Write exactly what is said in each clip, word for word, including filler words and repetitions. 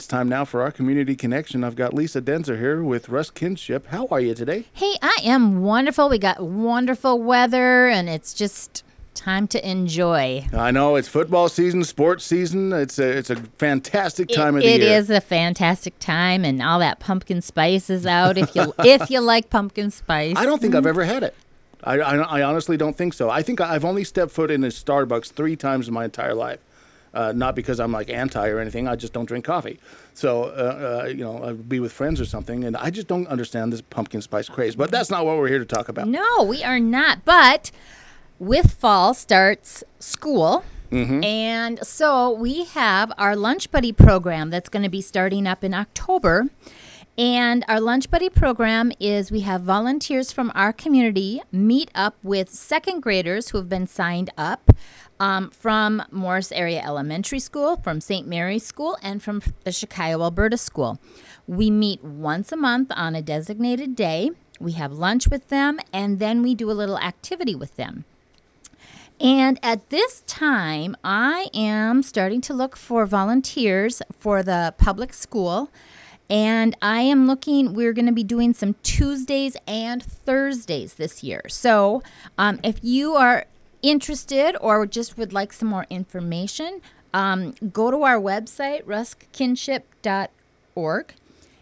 It's time now for our community connection. I've got Lisa Denzer here with Russ Kinship. How are you today? Hey, I am wonderful. We got wonderful weather, and it's just time to enjoy. I know it's football season, sports season. It's a it's a fantastic time it, of the it year. It is a fantastic time, and all that pumpkin spice is out. If you if you like pumpkin spice, I don't think I've ever had it. I, I, I honestly don't think so. I think I've only stepped foot in a Starbucks three times in my entire life. Uh, not because I'm like anti or anything. I just don't drink coffee. So, uh, uh, you know, I'd be with friends or something, and I just don't understand this pumpkin spice craze. But that's not what we're here to talk about. No, we are not. But with fall starts school. Mm-hmm. And so we have our Lunch Buddy program that's going to be starting up in October. And our Lunch Buddy program is we have volunteers from our community meet up with second graders who have been signed up um, from Morris Area Elementary School, from Saint Mary's School, and from the Shakayo, Alberta School. We meet once a month on a designated day. We have lunch with them, and then we do a little activity with them. And at this time, I am starting to look for volunteers for the public school. And I am looking, we're going to be doing some Tuesdays and Thursdays this year. So um, if you are interested or just would like some more information, um, go to our website, rusk kinship dot org,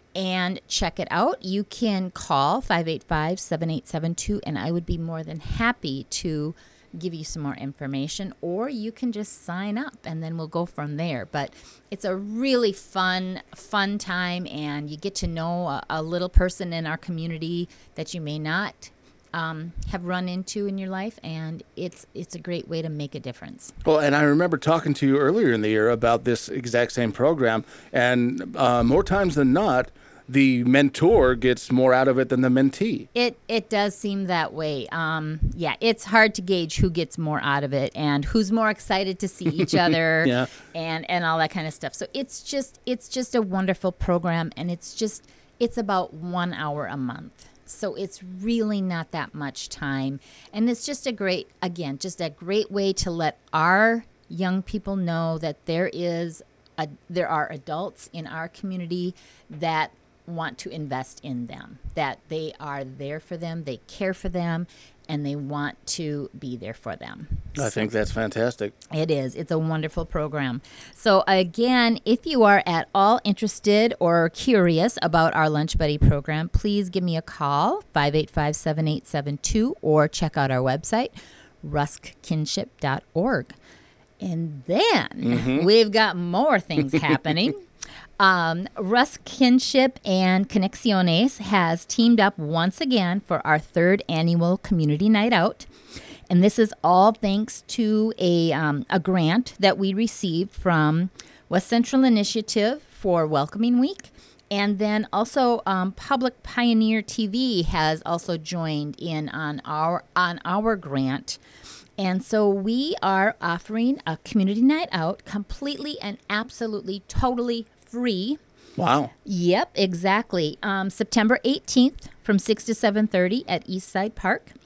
and check it out. You can call five eight five, seven eight seven two, and I would be more than happy to give you some more information, or you can just sign up and then we'll go from there. But it's a really fun, fun time, and you get to know a, a little person in our community that you may not um, have run into in your life, and it's it's a great way to make a difference. Well, and I remember talking to you earlier in the year about this exact same program, and uh, more times than not, the mentor gets more out of it than the mentee. It it does seem that way. Um, yeah, it's hard to gauge who gets more out of it and who's more excited to see each other yeah. and, and all that kind of stuff. So it's just it's just a wonderful program, and it's just it's about one hour a month. So it's really not that much time. And it's just a great, again, just a great way to let our young people know that there is a, there are adults in our community that want to invest in them, that they are there for them, they care for them, and they want to be there for them. I so think that's fantastic. It is. It's a wonderful program. So again, if you are at all interested or curious about our Lunch Buddy program, please give me a call, five eight five, seven eight seven two, or check out our website, rusk kinship dot org. And then mm-hmm. we've got more things happening. Um, Rusk Kinship and Conexiones has teamed up once again for our third annual community night out. And this is all thanks to a, um, a grant that we received from West Central Initiative for Welcoming Week. And then also um, Public Pioneer T V has also joined in on our on our grant. And so we are offering a community night out completely and absolutely, totally free. Wow. Yep, exactly. Um, September eighteenth from six to seven thirty at Eastside Park.